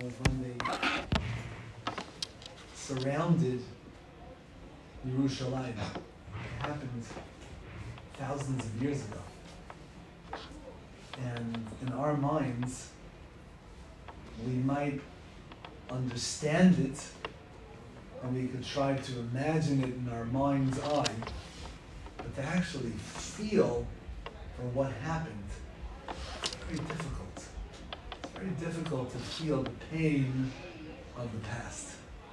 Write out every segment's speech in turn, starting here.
was when they surrounded Yerushalayim. It happened thousands of years ago. And in our minds, we might understand it, and we could try to imagine it in our mind's eye, but to actually feel for what happened, it's very difficult. It's very difficult to feel the pain of the past.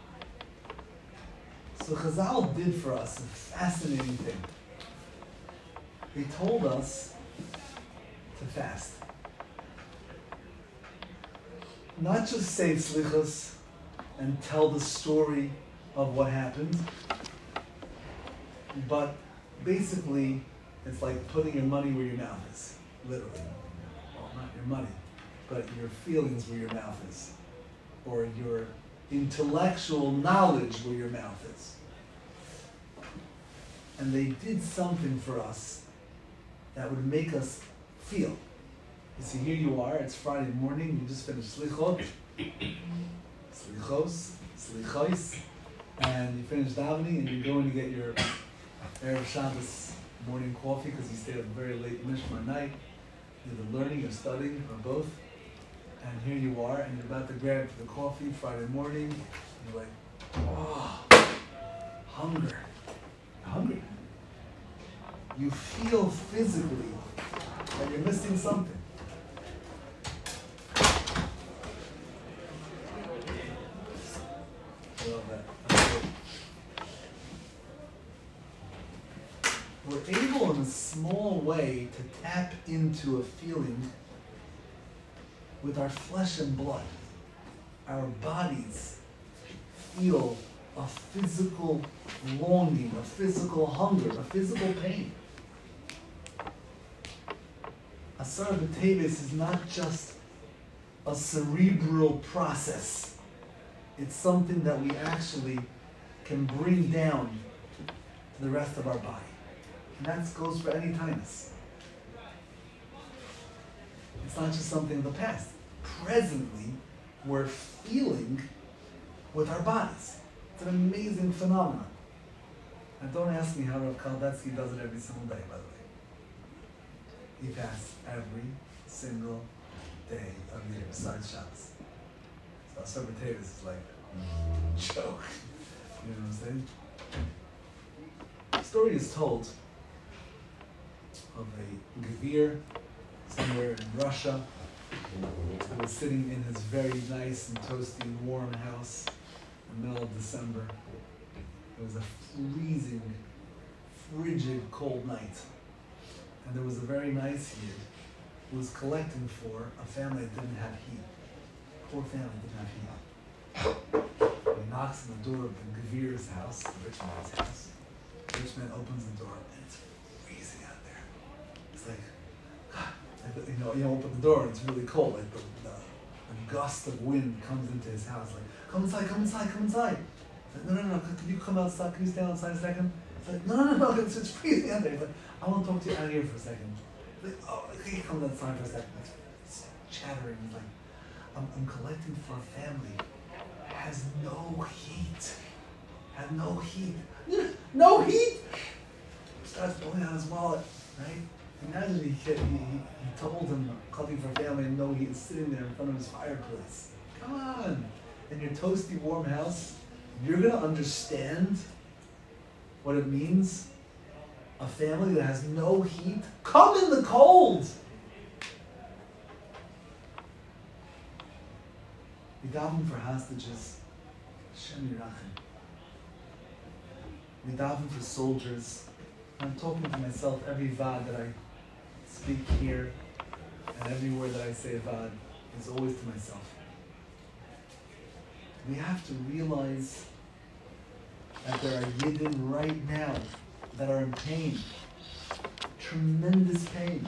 So Chazal did for us a fascinating thing. They told us to fast. Not just say tzlichos and tell the story of what happened, but basically it's like putting your money where your mouth is, literally. Well, not your money, but your feelings where your mouth is, or your intellectual knowledge where your mouth is. And they did something for us that would make us feel. You see, here you are, it's Friday morning, you just finished slichos, and you finish davening, and you're going to get your Erev Shabbos morning coffee because you stayed up very late Mishmar night, either learning or studying, or both. And here you are, and you're about to grab the coffee Friday morning, and you're like, oh, hunger. You're hungry. You feel physically that you're missing something. I love that. We're able in a small way to tap into a feeling with our flesh and blood. Our bodies feel a physical longing, a physical hunger, a physical pain. Asar B'Teves is not just a cerebral process. It's something that we actually can bring down to the rest of our body. And that goes for any tinus. It's not just something of the past. Presently, we're feeling with our bodies. It's an amazing phenomenon. And don't ask me how Rav Kaldetsky does it every single day, by the way. He fasts every single day of the year, besides Shabbos. So Asar B'Teves is like a joke. You know what I'm saying? The story is told of a Gevir somewhere in Russia who was sitting in his very nice and toasty, warm house in the middle of December. It was a freezing, frigid, cold night. And there was a very nice Yid who was collecting for a family that didn't have heat. Poor family didn't have heat. And he knocks on the door of the Gevir's house, the rich man's house. The rich man opens the door, and it's freezing out there. It's like, you open the door, and it's really cold. Like the gust of wind comes into his house. Like, come inside, come inside, come inside. He's like, no, can you come outside? Can you stand outside a second? He's like, no, it's freezing out there. He's like, I want to talk to you out here for a second. He's like, oh, he comes outside for a second. It's chattering. He's like, I'm collecting for a family that has no heat. Had no heat. No heat? He starts pulling out his wallet, right? Imagine he told him, collecting for a family and no heat, sitting there in front of his fireplace. Come on. In your toasty, warm house, you're going to understand what it means. A family that has no heat. Come in the cold. We daven for hostages. Hashem Yirachim. We daven for soldiers. I'm talking to myself every vad that I speak here, and everywhere that I say vad is always to myself. We have to realize that there are Yidden right now that are in pain. Tremendous pain.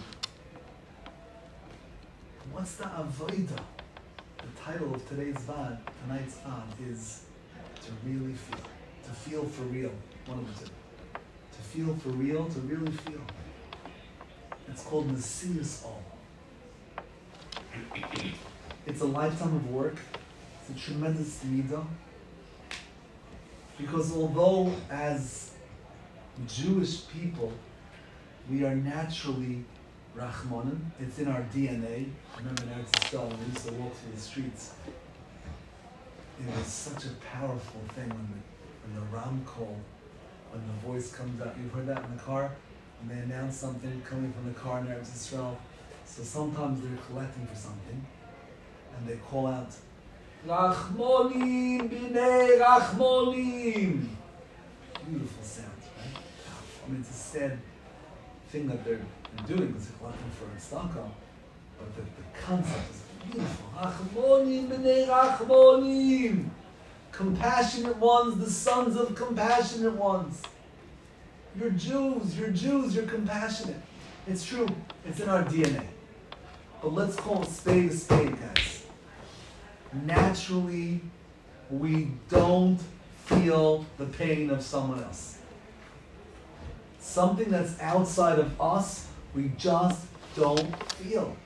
What's the avodah? The title of tonight's vad is to really feel. To feel for real. One of the two. To feel for real, to really feel. It's called Mesiras Ol. It's a lifetime of work. It's a tremendous midah. Because although as Jewish people, we are naturally Rachmanim, it's in our DNA. I remember in Eretz Yisrael, when we used to walk through the streets, it was such a powerful thing when the Ram call, when the voice comes out. You've heard that in the car? When they announce something coming from the car in Eretz Yisrael. So sometimes they're collecting for something, and they call out, Rachmonim b'nei Rachmonim. Beautiful sound, right? I mean, it's a sad thing that they're doing because they're collecting for a tzedakah, but the concept is beautiful. Rachmonim b'nei Rachmonim. Compassionate ones, the sons of compassionate ones. You're Jews, you're compassionate. It's true, it's in our DNA. But let's call it spade a spade, guys. Naturally, we don't feel the pain of someone else. Something that's outside of us, we just don't feel.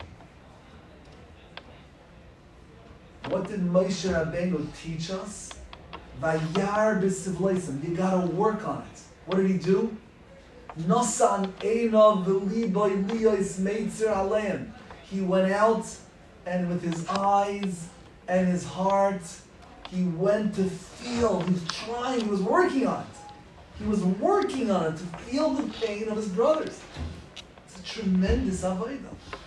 What did Moshe Rabbeinu teach us? Vayar b'sivleisim. You gotta work on it. What did he do? Nosan einav v'liboy liyos meitzer aleim. He went out and with his eyes and his heart, he went to feel. He was trying. He was working on it. He was working on it to feel the pain of his brothers. It's a tremendous avodah.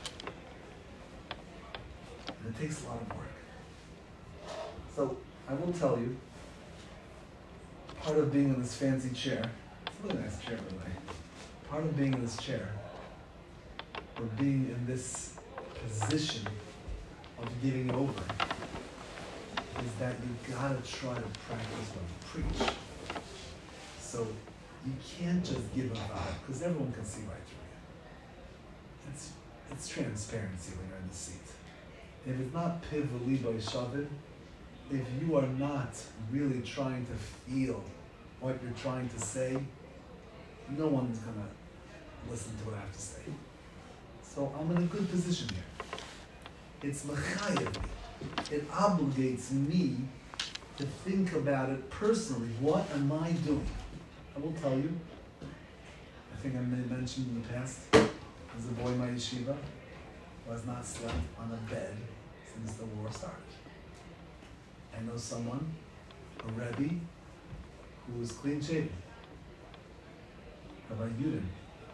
And it takes a lot of work. So I will tell you, part of being in this fancy chair, it's a really nice chair by the way, part of being in this chair, or being in this position of giving over, is that you gotta try to practice what you preach. So you can't just give a vibe, because everyone can see right through you. It's transparency when you're in the seat. If it's not piv v'libo shavin, if you are not really trying to feel what you're trying to say, no one's gonna listen to what I have to say. So I'm in a good position here. It's mechayev me. It obligates me to think about it personally. What am I doing? I will tell you. I think I mentioned in the past, there's a boy in my yeshiva who has not slept on a bed since the war started. I know someone, a Rebbe, who was clean shaven. Rabbi Yudin.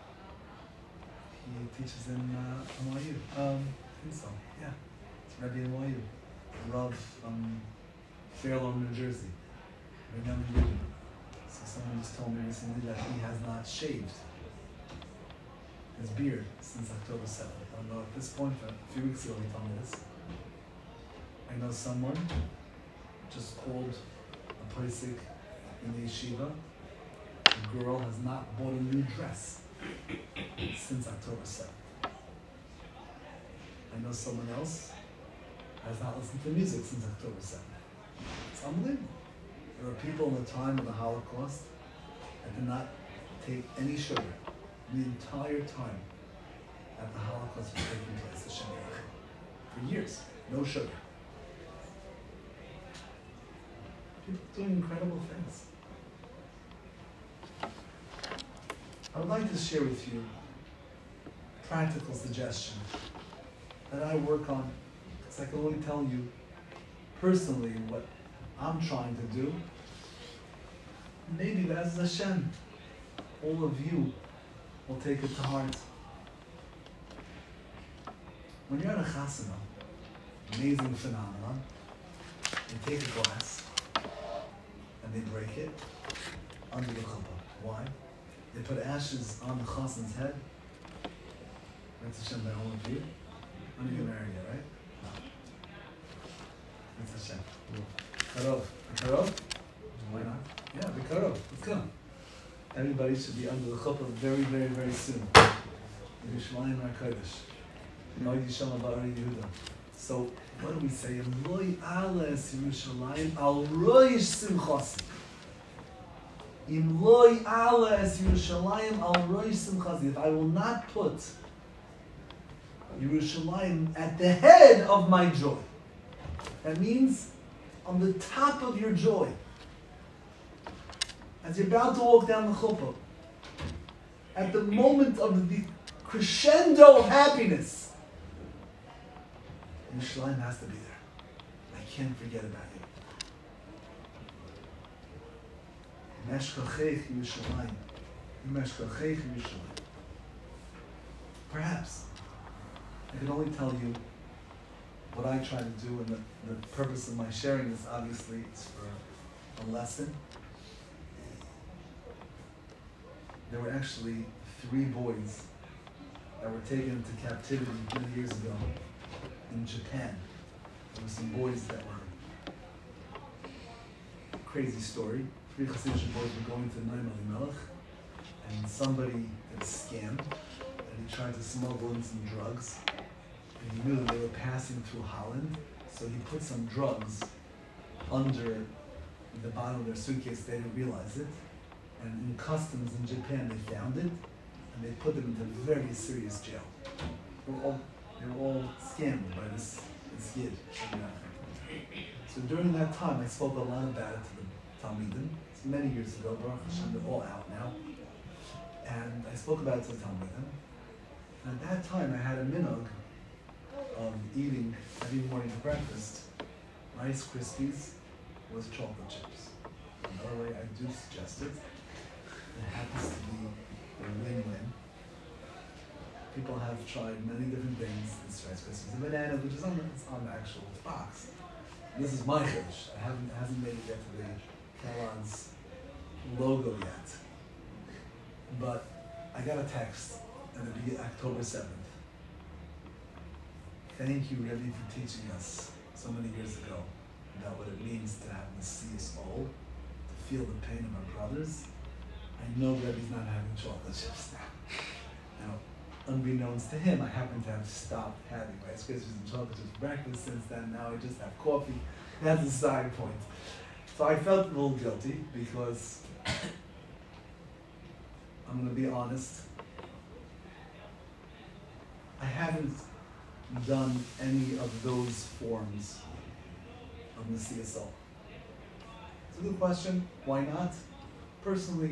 He teaches in NYU. I think so, yeah. It's Rebbe in NYU. Rav from Fairlawn, New Jersey. Rabbi Yudin. So someone just told me recently that he has not shaved his beard since October 7th. I don't know at this point, but a few weeks ago he told me this. I know someone just called a posek in the yeshiva. The girl has not bought a new dress since October 7th. I know someone else has not listened to music since October 7th. It's unbelievable. There were people in the time of the Holocaust that did not take any sugar the entire time that the Holocaust was taking place, the Shem Yerachim. For years, no sugar. People doing incredible things. I would like to share with you a practical suggestion that I work on, because I can only tell you personally what I'm trying to do. Maybe that's Hashem. All of you will take it to heart. When you're at a chasana, amazing phenomenon, they take a glass and they break it under the chuppah. Why? They put ashes on the chasan's head. That's Hashem by all of you. When you get married yet, right? No. That's Hashem. Karov. Karov? Why not? Yeah, be Karov. Let's go. Everybody should be under the chuppah very, very, very soon. Yerushalayim HaKodesh. Noid Yisham Ba'ari Yehuda. So, what do we say? Loi ales Yerushalayim al roish simchasi. Im loi ales Yerushalayim al roish simchasi. If I will not put Yerushalayim at the head of my joy, that means on the top of your joy, as you're about to walk down the chuppah, at the moment of the crescendo of happiness, Yerushalayim has to be there. I can't forget about you. Meshkachech Yerushalayim. Meshkachech Yerushalayim. Perhaps I can only tell you what I try to do, and the purpose of my sharing this, obviously, is for a lesson. There were actually 3 boys that were taken into captivity many years ago in Japan. There were some boys that were, crazy story, 3 Hasidic boys were going to Noam Elimelech, and somebody did a scam, and he tried to smuggle in some drugs. And he knew that they were passing through Holland, so he put some drugs under the bottom of their suitcase. They didn't realize it. And in customs in Japan, they found it, and they put them into very serious jail. They were all scammed by this kid. So during that time, I spoke a lot about it to the Talmidim. It's many years ago. Baruch Hashem, they're all out now. And I spoke about it to the Talmidim. And at that time, I had a minhag of eating every morning for breakfast Rice Krispies with chocolate chips. Another way I do suggest it. It happens to be a win-win. People have tried many different things. This Rice Krispies and banana, which is on the actual box. This is my chiddush. It hasn't made it yet to the Kellogg's logo yet. But I got a text at the beginning, October 7th. Thank you, Rebbe, for teaching us so many years ago about what it means to have Messias old, to feel the pain of our brothers. I know Rebbe's not having chocolate chips now. Now, unbeknownst to him, I happen to have stopped having Rice Krispies and chocolate chips for breakfast since then. Now I just have coffee. That's a side point. So I felt a little guilty because I'm going to be honest. I haven't done any of those forms of the CSO. It's a good question. Why not? Personally,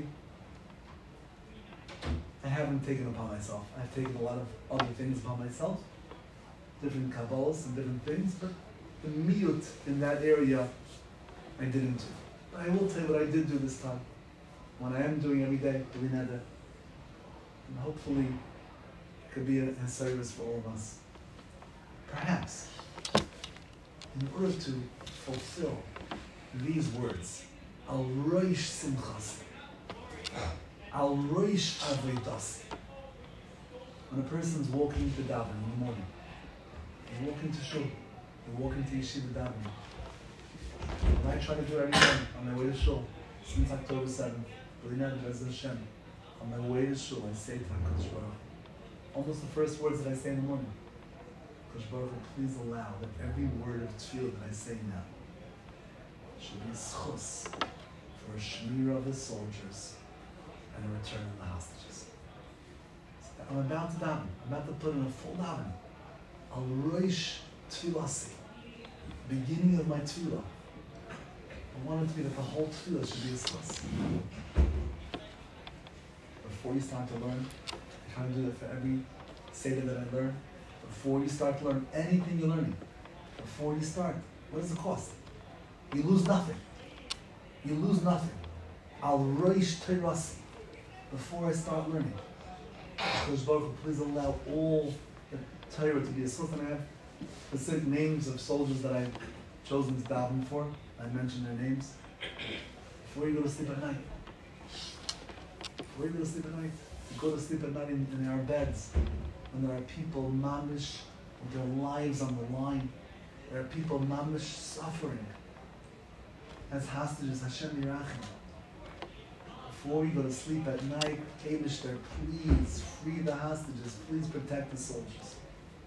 I haven't taken it upon myself. I've taken a lot of other things upon myself, different Kabbalahs and different things, but the miyut in that area, I didn't do. But I will tell you what I did do this time. What I am doing every day, doing that, and hopefully it could be a service for all of us. Perhaps, in order to fulfill these words, Al Roish Simchas, Al Roish Avodas. When a person's walking to daven in the morning, you walk into shul, you walk into yeshiva davening. And I try to do every day on my way to shul since October 7th. Hashem. On my way to shul, I say to HaKadosh Baruch Hu, almost the first words that I say in the morning. HaKadosh Baruch Hu, please allow that every word of tefillah that I say now should be schus for a shmira of the soldiers and a return of the hostages. So I'm about to daven. I'm about to put in a full daven. Al Roish Tefillasi, beginning of my tefillah. I want it to be that the whole tefillah should be a schus. Before you start to learn, I try to do that for every seder that I learn. Before you start to learn anything you're learning, before you start, what does it cost? You lose nothing. You lose nothing. Al Roish Teirasi. Before I start learning, HaKadosh Baruch Hu, please allow all the Torah to be a schus. And I have specific names of soldiers that I've chosen to daven for. I mentioned their names. Before you go to sleep at night. Before you go to sleep at night. You go to sleep at night in our beds. When there are people mamish with their lives on the line. There are people mamish suffering as hostages. Hashem Yirachim. Before you go to sleep at night, Eibishter, please free the hostages. Please protect the soldiers.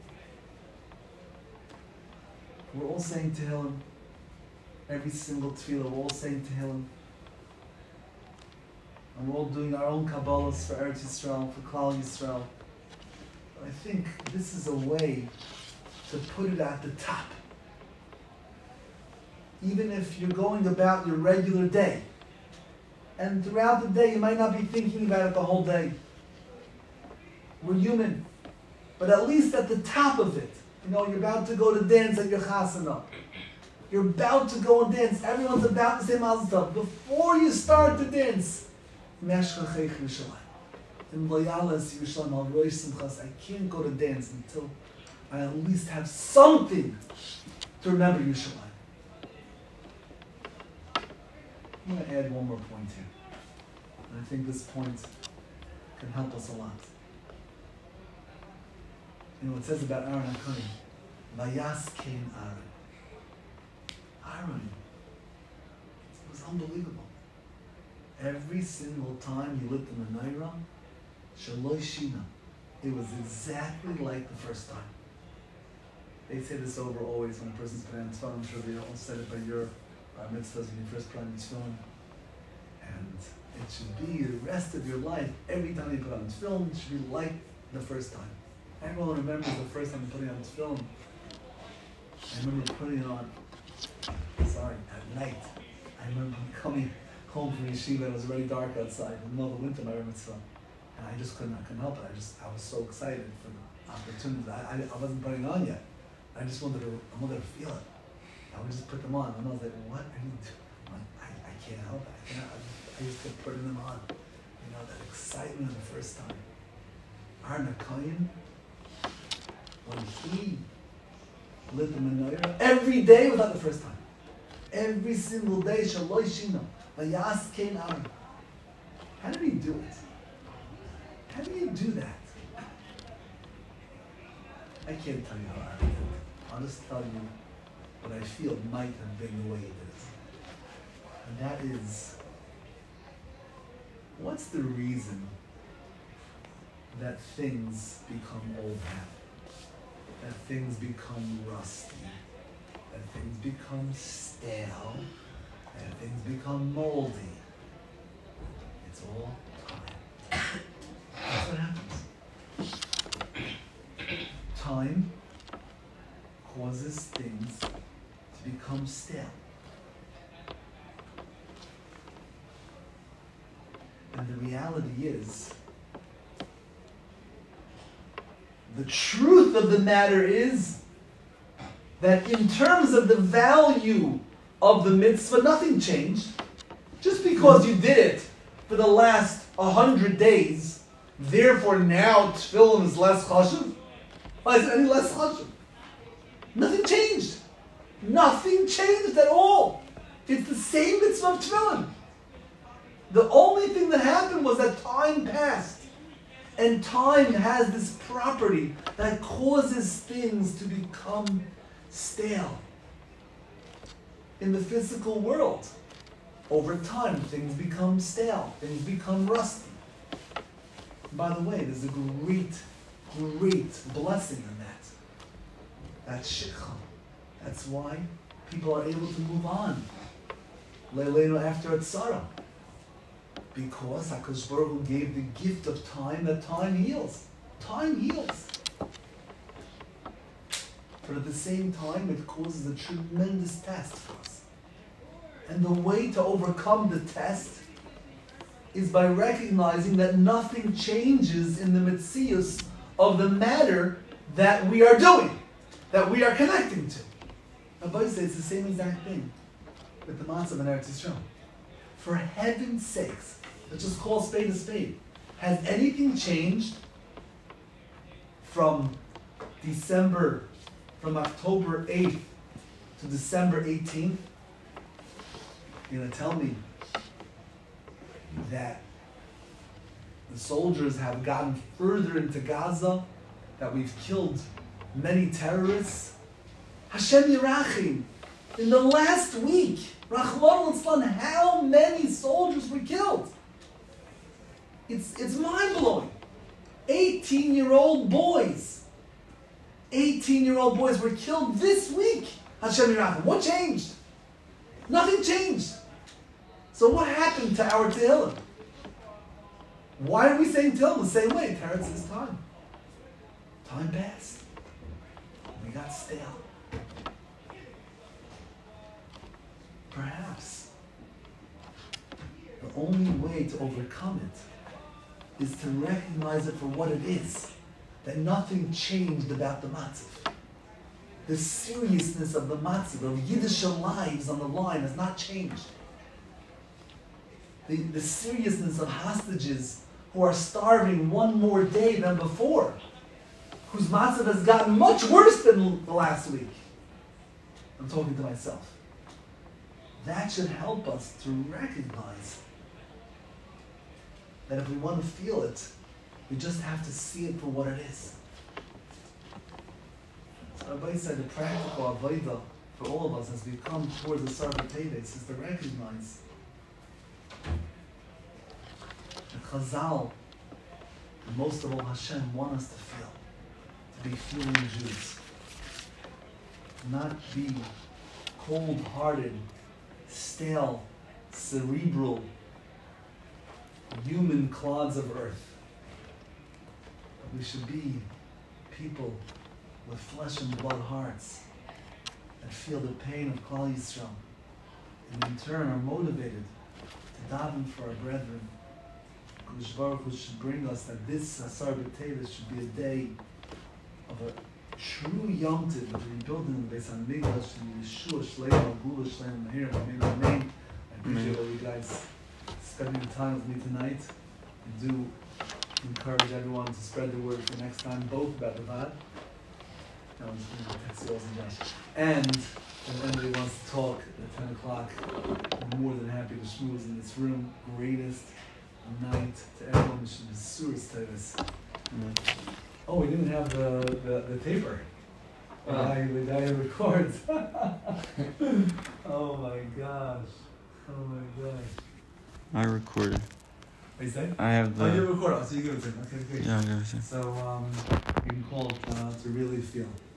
We're all saying Tehillim. Every single tefillah, we're all saying Tehillim. And we're all doing our own Kabbalahs for Eretz Yisrael, for Klal Yisrael. But I think this is a way to put it at the top. even if you're going about your regular day, and throughout the day you might not be thinking about it the whole day. We're human. But at least at the top of it, you're about to go to dance at your chasana. You're about to go and dance. Everyone's about to say Mazel Tov. Before you start to dance, I can't go to dance until I at least have something to remember Yerushalayim. I'm going to add one more point here. And I think this point can help us a lot. It says about Aaron HaKohen, Vayas Kain Aaron. Aaron, it was unbelievable. Every single time he lit the menorah, Shaloi Shina, it was exactly like the first time. They say this over always when a person's putting on tefillin. I'm sure they all said it by your mitzvahs when you first put on tefillin. And it should be the rest of your life. Every time you put on tefillin, it should be like the first time. Everyone remembers the first time putting on tefillin. I remember putting it on, at night. I remember coming home from yeshiva. It was already dark outside in the middle of the winter, my mitzvah. And I just couldn't help it. I was so excited for the opportunity. I wasn't putting it on yet. I wanted to feel it. I would just put them on. And I was like, what are you doing? I can't help it. I just kept putting them on. That excitement of the first time. Aaron HaKohen, when he lit the menorah, every day was not the first time. Every single day, Shaloi Shino, Vayas Kain Aaron. How did he do it? How do you do that? I can't tell you how Aaron did it. I'll just tell you what I feel might have been the way he did it. And that is, what's the reason that things become old habit? That things become rusty? That things become stale? That things become moldy? It's all time. That's what happens. Time causes things to become stale. And the reality is, the truth of the matter is that in terms of the value of the mitzvah, nothing changed. Just because you did it for the last 100 days, therefore now tefillin is less chashuv. Why is it any less chashuv? Nothing changed. Nothing changed at all. It's the same mitzvah of tefillin. The only thing that happened was that time passed. And time has this property that causes things to become stale. In the physical world, over time, things become stale. Things become rusty. By the way, there's a great blessing in that. That's shikha. That's why people are able to move on. Leilenu after Atzara. Because HaKadosh Baruch Hu gave the gift of time, that time heals. Time heals. But at the same time, it causes a tremendous test for us. And the way to overcome the test is by recognizing that nothing changes in the metzius of the matter that we are doing, that we are connecting to. Rabbi says it's the same exact thing with the matzah in Eretz Yisrael. For heaven's sakes, let's just call a spade a spade. Has anything changed from October 8th to December 18th? You're going to tell me that the soldiers have gotten further into Gaza, that we've killed many terrorists? Hashem Yirachim, in the last week, Rachmana litzlan, how many soldiers were killed? It's mind-blowing. 18-year-old boys. 18-year-old boys were killed this week. Hashem Yirachim. What changed? Nothing changed. So what happened to our Tehillim? Why are we saying Tehillim the same way? Teretz is time. Time passed. We got stale. perhaps the only way to overcome it is to recognize it for what it is, that nothing changed about the matzav. The seriousness of the matzav, of Yiddish lives on the line has not changed. The seriousness of hostages who are starving one more day than before, whose matzav has gotten much worse than the last week. I'm talking to myself. That should help us to recognize that if we want to feel it, we just have to see it for what it is. So Rabbi said the practical avodah for all of us as we come towards the Sarbat Teves is to recognize that Chazal, and most of all Hashem, want us to feel, to be feeling Jews. Not be cold-hearted, stale, cerebral, human clods of earth. But we should be people with flesh and blood hearts that feel the pain of Klal Yisrael and in turn are motivated to daven for our brethren. Kodesh Baruch Hu should bring us that this Sarbat Teves should be a day of a true Yom Tov, the rebuilding of the Beis HaMikdash and Yeshua Shleim Gula Shleim Mahir. Amen. I appreciate all you guys spending the time with me tonight. I do encourage everyone to spread the word for next time, both about the Vad. No, I'm just going to text you all some Josh. And if anybody wants to talk at 10 o'clock, I'm more than happy to schmooze in this room. Greatest night to everyone. It should be Suras Tevis. Oh, we didn't have the taper. The guy who records. Oh my gosh. Oh my gosh. I recorded. What you say? I have the... Oh, you record. So you give it to him. Okay, great. Yeah, I give it to him. So you can call it to really feel.